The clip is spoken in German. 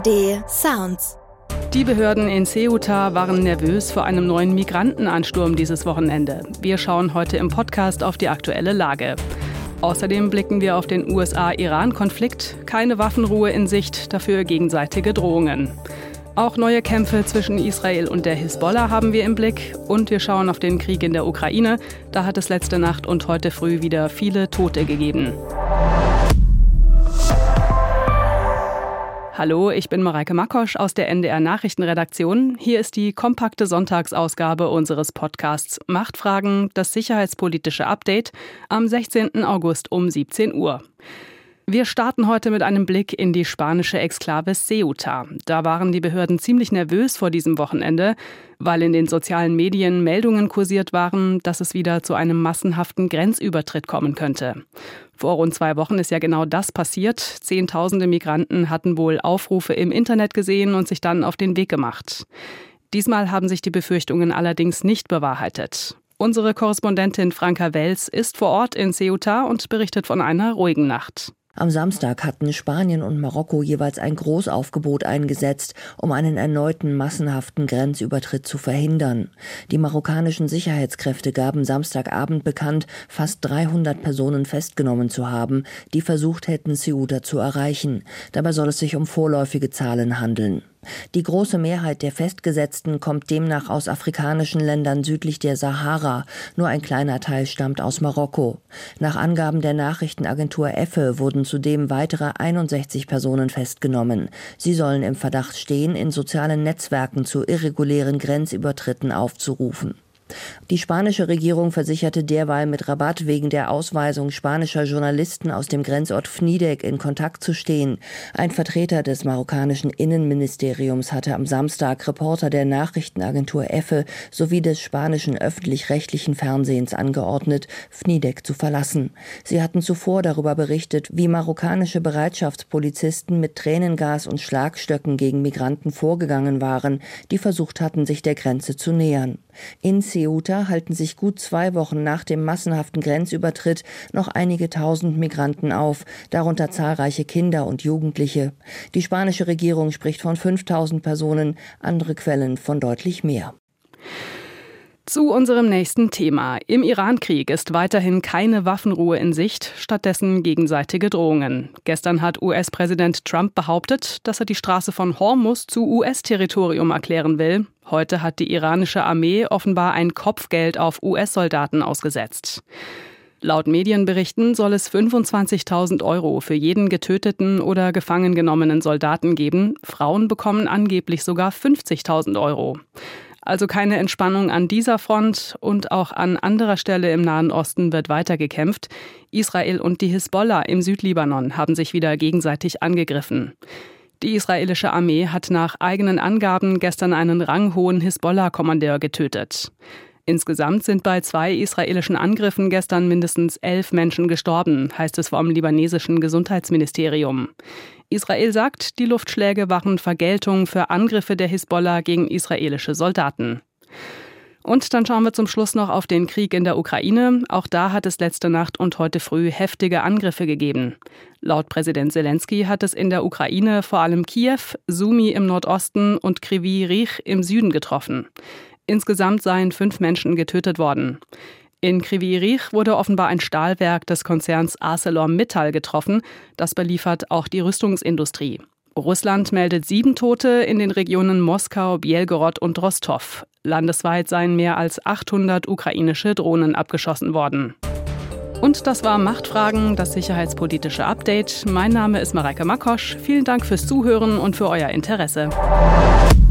ARD Sounds. Die Behörden in Ceuta waren nervös vor einem neuen Migrantenansturm dieses Wochenende. Wir schauen heute im Podcast auf die aktuelle Lage. Außerdem blicken wir auf den USA-Iran-Konflikt. Keine Waffenruhe in Sicht, dafür gegenseitige Drohungen. Auch neue Kämpfe zwischen Israel und der Hisbollah haben wir im Blick. Und wir schauen auf den Krieg in der Ukraine. Da hat es letzte Nacht und heute früh wieder viele Tote gegeben. Hallo, ich bin Mareike Makosch aus der NDR Nachrichtenredaktion. Hier ist die kompakte Sonntagsausgabe unseres Podcasts Machtfragen, das sicherheitspolitische Update am 16. August um 17 Uhr. Wir starten heute mit einem Blick in die spanische Exklave Ceuta. Da waren die Behörden ziemlich nervös vor diesem Wochenende, weil in den sozialen Medien Meldungen kursiert waren, dass es wieder zu einem massenhaften Grenzübertritt kommen könnte. Vor rund 2 Wochen ist ja genau das passiert. Zehntausende Migranten hatten wohl Aufrufe im Internet gesehen und sich dann auf den Weg gemacht. Diesmal haben sich die Befürchtungen allerdings nicht bewahrheitet. Unsere Korrespondentin Franka Wels ist vor Ort in Ceuta und berichtet von einer ruhigen Nacht. Am Samstag hatten Spanien und Marokko jeweils ein Großaufgebot eingesetzt, um einen erneuten massenhaften Grenzübertritt zu verhindern. Die marokkanischen Sicherheitskräfte gaben Samstagabend bekannt, fast 300 Personen festgenommen zu haben, die versucht hätten, Ceuta zu erreichen. Dabei soll es sich um vorläufige Zahlen handeln. Die große Mehrheit der Festgesetzten kommt demnach aus afrikanischen Ländern südlich der Sahara. Nur ein kleiner Teil stammt aus Marokko. Nach Angaben der Nachrichtenagentur EFE wurden zudem weitere 61 Personen festgenommen. Sie sollen im Verdacht stehen, in sozialen Netzwerken zu irregulären Grenzübertritten aufzurufen. Die spanische Regierung versicherte derweil mit Rabat wegen der Ausweisung spanischer Journalisten aus dem Grenzort Fnidek in Kontakt zu stehen. Ein Vertreter des marokkanischen Innenministeriums hatte am Samstag Reporter der Nachrichtenagentur EFE sowie des spanischen öffentlich-rechtlichen Fernsehens angeordnet, Fnidek zu verlassen. Sie hatten zuvor darüber berichtet, wie marokkanische Bereitschaftspolizisten mit Tränengas und Schlagstöcken gegen Migranten vorgegangen waren, die versucht hatten, sich der Grenze zu nähern. In Ceuta halten sich gut 2 Wochen nach dem massenhaften Grenzübertritt noch einige tausend Migranten auf, darunter zahlreiche Kinder und Jugendliche. Die spanische Regierung spricht von 5.000 Personen, andere Quellen von deutlich mehr. Zu unserem nächsten Thema. Im Iran-Krieg ist weiterhin keine Waffenruhe in Sicht, stattdessen gegenseitige Drohungen. Gestern hat US-Präsident Trump behauptet, dass er die Straße von Hormuz zu US-Territorium erklären will. Heute hat die iranische Armee offenbar ein Kopfgeld auf US-Soldaten ausgesetzt. Laut Medienberichten soll es 25.000 € für jeden getöteten oder gefangen genommenen Soldaten geben. Frauen bekommen angeblich sogar 50.000 €. Also keine Entspannung an dieser Front und auch an anderer Stelle im Nahen Osten wird weiter gekämpft. Israel und die Hisbollah im Südlibanon haben sich wieder gegenseitig angegriffen. Die israelische Armee hat nach eigenen Angaben gestern einen ranghohen Hisbollah-Kommandeur getötet. Insgesamt sind bei 2 israelischen Angriffen gestern mindestens 11 Menschen gestorben, heißt es vom libanesischen Gesundheitsministerium. Israel sagt, die Luftschläge waren Vergeltung für Angriffe der Hisbollah gegen israelische Soldaten. Und dann schauen wir zum Schluss noch auf den Krieg in der Ukraine. Auch da hat es letzte Nacht und heute früh heftige Angriffe gegeben. Laut Präsident Selensky hat es in der Ukraine vor allem Kiew, Sumy im Nordosten und Kryvyi Rih im Süden getroffen. Insgesamt seien 5 Menschen getötet worden. In Kryvyi Rih wurde offenbar ein Stahlwerk des Konzerns ArcelorMittal getroffen. Das beliefert auch die Rüstungsindustrie. Russland meldet 7 Tote in den Regionen Moskau, Bjelgorod und Rostow. Landesweit seien mehr als 800 ukrainische Drohnen abgeschossen worden. Und das war Machtfragen, das sicherheitspolitische Update. Mein Name ist Mareike Makosch. Vielen Dank fürs Zuhören und für euer Interesse.